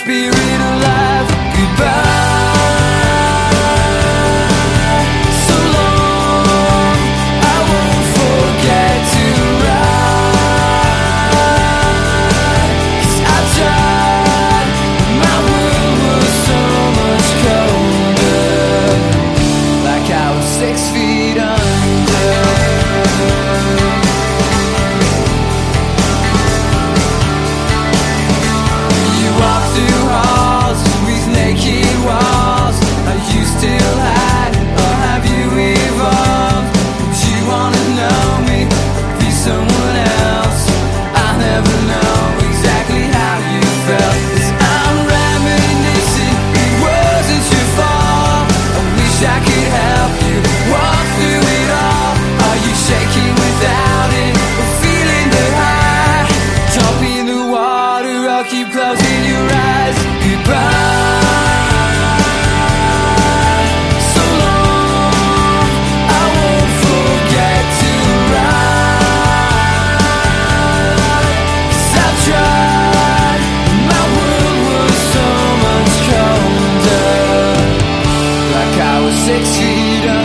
spirit alive. Goodbye. So long, I won't forget to ride. 'Cause I tried, my world was so much colder, like I was 6 feet under. You walk through halls with naked walls. Are you still hide, or have you evolved? Do you wanna know me, or be someone else? I'll never know exactly how you felt, 'cause I'm reminiscing, it wasn't your fault. I wish I could help you walk through it all. Are you shaking without it, or feeling the high? Jump in the water, I'll keep closing your eyes. Goodbye. So long, I won't forget to ride. 'Cause I tried, my world was so much colder, like I was 6 feet under.